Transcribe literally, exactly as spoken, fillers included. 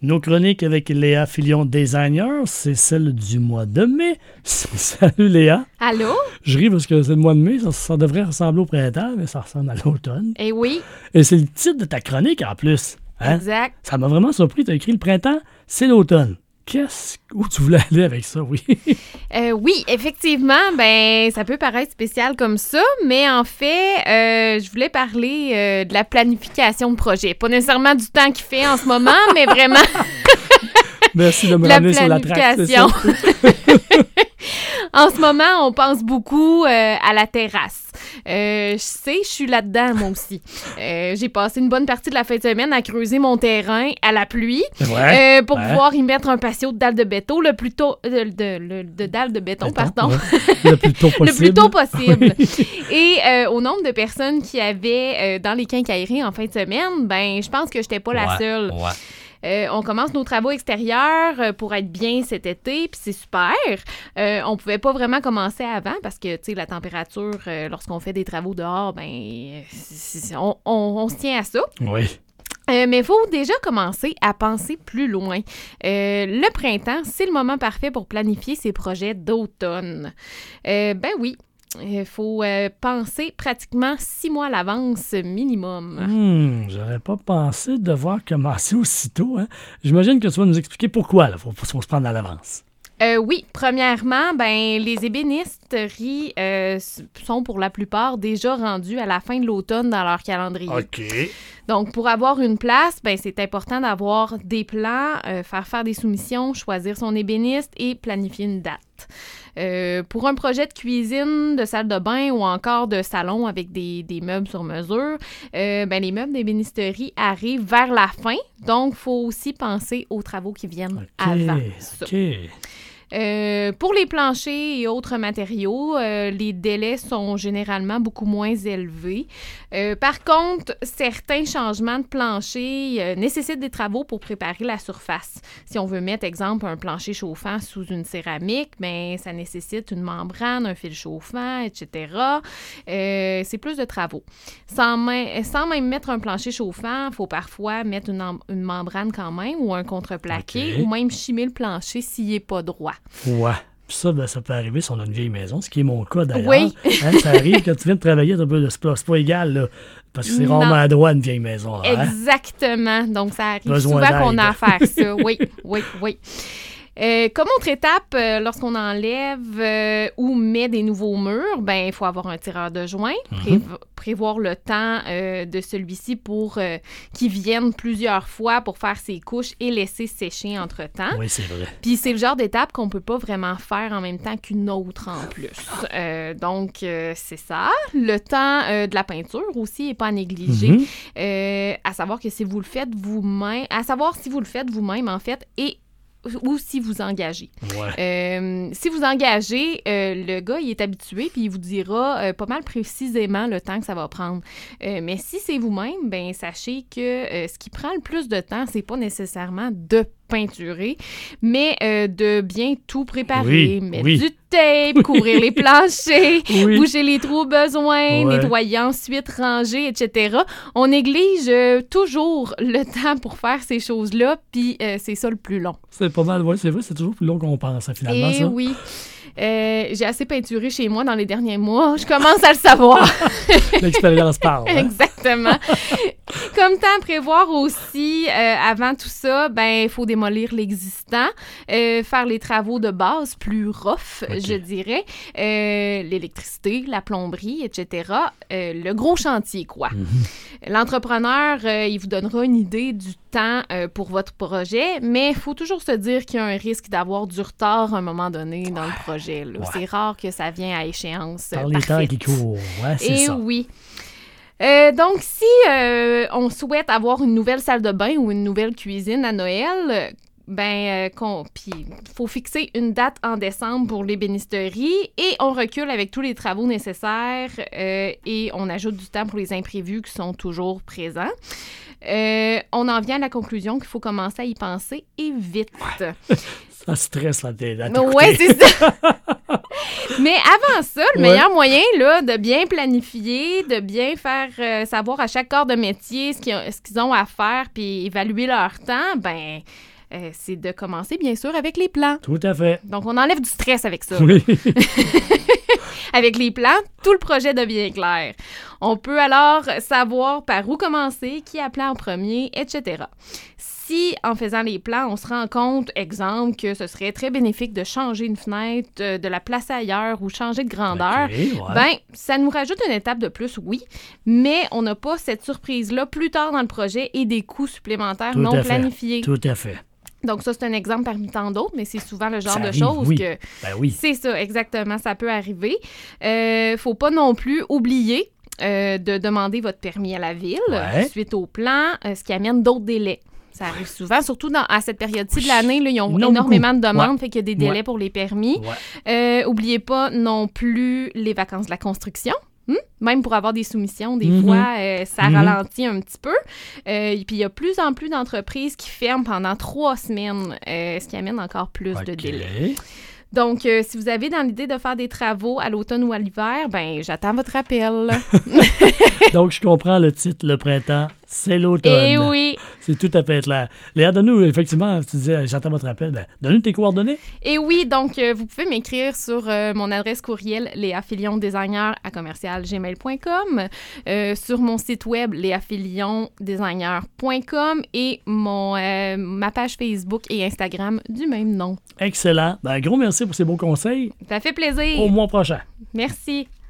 Nos chroniques avec Léa Filion, designer, c'est celle du mois de mai. Salut Léa. Allô? Je ris parce que c'est le mois de mai, ça, ça devrait ressembler au printemps, mais ça ressemble à l'automne. Eh oui. Et c'est le titre de ta chronique en plus. Hein? Exact. Ça m'a vraiment surpris, tu as écrit le printemps, c'est l'automne. Qu'est-ce où tu voulais aller avec ça, oui? euh, oui, effectivement, ben ça peut paraître spécial comme ça, mais en fait, euh, je voulais parler euh, de la planification de projet. Pas nécessairement du temps qu'il fait en ce moment, mais vraiment... Merci de me la ramener sur la traque, c'est ça? En ce moment, on pense beaucoup euh, à la terrasse. Euh, je sais, je suis là-dedans, moi aussi. Euh, j'ai passé une bonne partie de la fin de semaine à creuser mon terrain à la pluie ouais, euh, pour ouais. pouvoir y mettre un patio de dalles de béton, le plus tôt... De, de, de, de dalles de béton, Béton, pardon. Ouais. Le plus tôt possible. Le plus tôt possible. Oui. Et euh, au nombre de personnes qui avaient euh, dans les quincailleries en fin de semaine, ben je pense que je n'étais pas la ouais, seule. Ouais. Euh, on commence nos travaux extérieurs euh, pour être bien cet été, puis c'est super. Euh, on pouvait pas vraiment commencer avant parce que, tu sais, la température, euh, lorsqu'on fait des travaux dehors, ben, c'est, c'est, on, on, on se tient à ça. Oui. Euh, mais il faut déjà commencer à penser plus loin. Euh, le printemps, c'est le moment parfait pour planifier ses projets d'automne. Euh, ben oui. Il faut euh, penser pratiquement six mois à l'avance minimum. Hum, j'aurais pas pensé devoir commencer aussitôt. Hein? J'imagine que tu vas nous expliquer pourquoi. Il faut, faut se prendre à l'avance. Euh, oui, premièrement, ben les ébénisteries euh, sont pour la plupart déjà rendues à la fin de l'automne dans leur calendrier. OK. Donc, pour avoir une place, ben c'est important d'avoir des plans, euh, faire faire des soumissions, choisir son ébéniste et planifier une date. Euh, pour un projet de cuisine, de salle de bain ou encore de salon avec des, des meubles sur mesure, euh, ben les meubles d'ébénisterie arrivent vers la fin. Donc, il faut aussi penser aux travaux qui viennent OK. avant ça. OK. Euh, pour les planchers et autres matériaux, euh, les délais sont généralement beaucoup moins élevés. Euh, par contre, certains changements de plancher euh, nécessitent des travaux pour préparer la surface. Si on veut mettre, exemple, un plancher chauffant sous une céramique, bien, ça nécessite une membrane, un fil chauffant, et cetera. Euh, c'est plus de travaux. Sans, main, sans même mettre un plancher chauffant, il faut parfois mettre une, une membrane quand même ou un contreplaqué OK. ou même chimer le plancher s'il n'est pas droit. Ouais. Puis ça, ben, ça peut arriver si on a une vieille maison, ce qui est mon cas d'ailleurs. Oui. Hein, ça arrive quand tu viens de travailler, c'est, un peu, c'est, pas, c'est pas égal, là, parce que c'est Non. rarement à droit une vieille maison. Hein? Exactement. Donc, ça arrive Besoin souvent qu'on d'aide. a à faire ça. Oui, oui, oui. Euh, comme autre étape, euh, lorsqu'on enlève euh, ou met des nouveaux murs, ben il faut avoir un tireur de joint, Mm-hmm. prévo- prévoir le temps euh, de celui-ci pour euh, qu'il vienne plusieurs fois pour faire ses couches et laisser sécher entre-temps. Oui, c'est vrai. Puis c'est le genre d'étape qu'on peut pas vraiment faire en même temps qu'une autre en plus. Euh, donc, euh, c'est ça. Le temps euh, de la peinture aussi n'est pas à négliger. Mhm. Euh, à savoir que si vous le faites vous-même, à savoir si vous le faites vous-même, en fait, et ou si vous engagez. Ouais. Euh, si vous engagez, euh, le gars, il est habitué, puis il vous dira euh, pas mal précisément le temps que ça va prendre. Euh, mais si c'est vous-même, ben sachez que euh, ce qui prend le plus de temps, c'est pas nécessairement de peinturer, mais euh, de bien tout préparer, Oui, mettre oui. du tape, couvrir les planchers, Oui. boucher les trous au besoin, Ouais. nettoyer ensuite, ranger, et cetera. On néglige euh, toujours le temps pour faire ces choses-là, puis euh, c'est ça le plus long. C'est pas mal, oui, c'est vrai, c'est toujours plus long qu'on pense, hein, finalement, Et ça. oui. Euh, j'ai assez peinturé chez moi dans les derniers mois. Je commence à le savoir. L'expérience parle. Hein? Exactement. Comme temps à prévoir aussi, euh, avant tout ça, ben il faut démolir l'existant, euh, faire les travaux de base plus rough, OK. je dirais, euh, l'électricité, la plomberie, et cetera. Euh, le gros chantier, quoi. Mm-hmm. L'entrepreneur, euh, il vous donnera une idée du temps euh, pour votre projet, mais il faut toujours se dire qu'il y a un risque d'avoir du retard à un moment donné dans le projet. Là. Ouais. C'est rare que ça vienne à échéance euh, Par les temps parfaite. qui courent. Ouais, c'est Et ça. oui. Euh, donc, si euh, on souhaite avoir une nouvelle salle de bain ou une nouvelle cuisine à Noël, ben, euh, qu'on, puis il faut fixer une date en décembre pour l'ébénisterie et on recule avec tous les travaux nécessaires euh, et on ajoute du temps pour les imprévus qui sont toujours présents. Euh, on en vient à la conclusion qu'il faut commencer à y penser et vite. Ça stresse là, t'es là. Oui, c'est ça. Mais avant ça, le Ouais. meilleur moyen là, de bien planifier, de bien faire euh, savoir à chaque corps de métier ce qu'ils ont, ce qu'ils ont à faire puis évaluer leur temps, ben euh, c'est de commencer, bien sûr, avec les plans. Tout à fait. Donc, on enlève du stress avec ça. Oui. Avec les plans, tout le projet devient clair. On peut alors savoir par où commencer, qui appeler en premier, et cetera. Si, en faisant les plans, on se rend compte, exemple, que ce serait très bénéfique de changer une fenêtre, euh, de la placer ailleurs ou changer de grandeur, OK, ouais. ben, ça nous rajoute une étape de plus, oui, mais on n'a pas cette surprise-là plus tard dans le projet et des coûts supplémentaires Tout non à fait. planifiés. Tout à fait. Donc ça, c'est un exemple parmi tant d'autres, mais c'est souvent le genre Ça de arrive, choses oui. que... Ben oui. C'est ça, exactement, ça peut arriver. Euh, faut pas non plus oublier euh, de demander votre permis à la ville Ouais. suite au plan, euh, ce qui amène d'autres délais. Ça arrive souvent, surtout dans, à cette période-ci de Oui. l'année, là, ils ont Non, énormément beaucoup. de demandes, Ouais. fait qu'il y a des délais Ouais. pour les permis. Ouais. Euh, oubliez pas non plus les vacances de la construction. Hmm? Même pour avoir des soumissions, des Mhm. fois, euh, ça Mhm. ralentit un petit peu. Euh, et puis, il y a plus en plus d'entreprises qui ferment pendant trois semaines, euh, ce qui amène encore plus de OK. délais. Donc, euh, si vous avez dans l'idée de faire des travaux à l'automne ou à l'hiver, ben j'attends votre appel. Donc, je comprends le titre, le printemps, c'est l'automne. Eh oui! C'est tout à fait clair. Léa, donne-nous, effectivement, tu disais, j'entends votre appel, ben, donne-nous tes coordonnées. Et oui, donc, euh, vous pouvez m'écrire sur euh, mon adresse courriel léafilliondesigner à commercial gmail point com, euh, sur mon site web léafilliondesigner point com et mon, euh, ma page Facebook et Instagram du même nom. Excellent. Ben, gros merci pour ces beaux conseils. Ça fait plaisir. Au mois prochain. Merci.